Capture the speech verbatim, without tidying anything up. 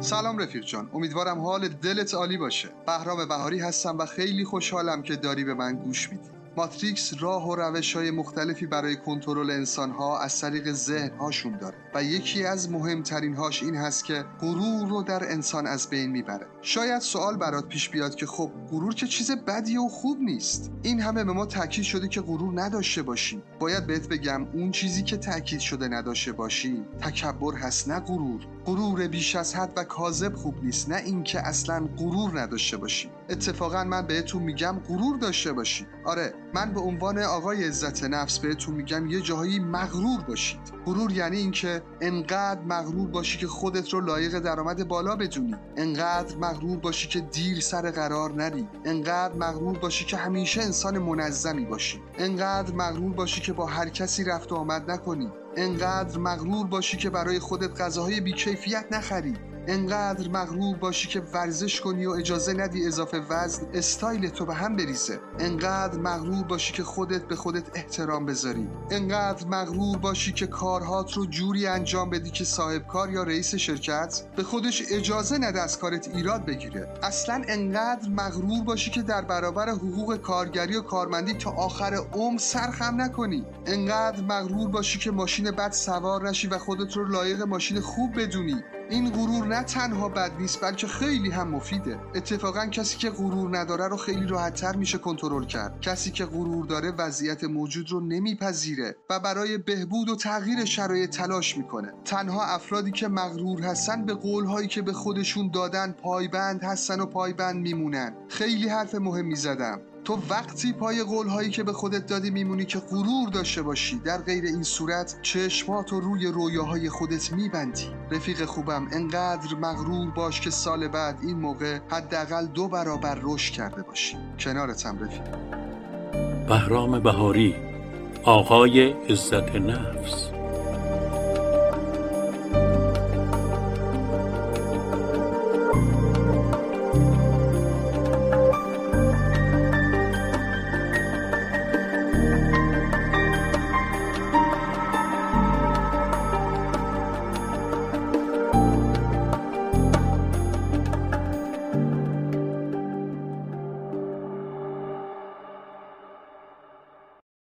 سلام رفیق جان، امیدوارم حال دلت عالی باشه. بهرام بهاری هستم و خیلی خوشحالم که داری به من گوش میدی. ماتریکس راه و روش‌های مختلفی برای کنترل انسان‌ها از طریق ذهن‌هاشون داره و یکی از مهمترین‌هاش این هست که غرور رو در انسان از بین میبره. شاید سوال برات پیش بیاد که خب غرور که چیز بدیه و خوب نیست. این همه به ما تاکید شده که غرور نداشته باشیم. باید بهت بگم اون چیزی که تاکید شده نداشته باشیم تکبر هست، نه غرور. غرور بیش از حد و کاذب خوب نیست، نه اینکه اصلاً غرور نداشته باشیم. اتفاقاً من بهتون میگم غرور داشته باشید. آره، من به عنوان آقای عزت نفس بهتون میگم یه جاهایی مغرور باشید. غرور یعنی اینکه انقدر مغرور باشی که خودت رو لایق درآمد بالا بدونی، انقدر مغرور باشی که دیر سر قرار نری، انقدر مغرور باشی که همیشه انسان منظمی باشی، انقدر مغرور باشی که با هر کسی رفت و آمد نکنی، انقدر مغرور باشی که برای خودت غذاهای بی‌کیفیت نخری، انقدر مغرور باشی که ورزش کنی و اجازه ندی اضافه وزن استایل تو به هم بریزه، انقدر مغرور باشی که خودت به خودت احترام بذاری، انقدر مغرور باشی که کارهات رو جوری انجام بدی که صاحب کار یا رئیس شرکت به خودش اجازه نده از کارت ایراد بگیره. اصلا انقدر مغرور باشی که در برابر حقوق کارگری و کارمندی تا آخر عمر سرخم نکنی، انقدر مغرور باشی که ماشین بد سوار نشی و خودت رو لایق ماشین خوب بدونی. این غرور نه تنها بد نیست بلکه خیلی هم مفیده. اتفاقا کسی که غرور نداره رو خیلی راحت‌تر میشه کنترل کرد. کسی که غرور داره وضعیت موجود رو نمیپذیره و برای بهبود و تغییر شرایط تلاش میکنه. تنها افرادی که مغرور هستن به قول‌هایی که به خودشون دادن پایبند هستن و پایبند میمونن. خیلی حرف مهمی زدم. تو وقتی پای قول‌هایی که به خودت دادی میمونی که غرور داشته باشی، در غیر این صورت چشماتو روی رویاهای خودت میبندی. رفیق خوبم، انقدر مغرور باش که سال بعد این موقع حداقل دو برابر رشد کرده باشی. کنارتم رفیق. بهرام بهاری، آقای عزت نفس.